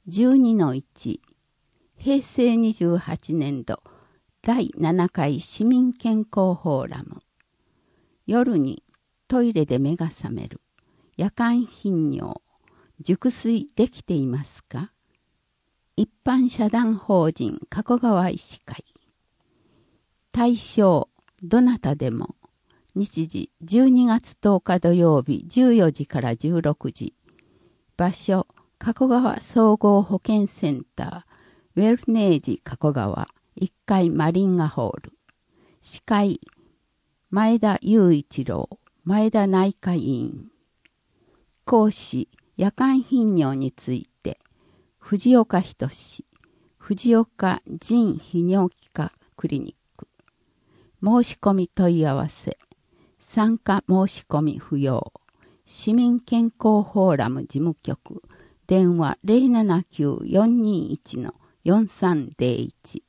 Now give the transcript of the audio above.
12-1 平成28年度第7回市民健康フォーラム。夜にトイレで目が覚める。夜間頻尿。熟睡できていますか？一般社団法人加古川医師会。対象どなたでも。日時12月10日土曜日14時から16時。場所加古川総合保健センターウェルネージ加古川1階マリンガホール。司会前田雄一郎前田内科医院。講師夜間頻尿について藤岡仁藤岡腎泌尿器科クリニック。申し込み問い合わせ参加申し込み不要。市民健康フォーラム事務局電話 079-421-4301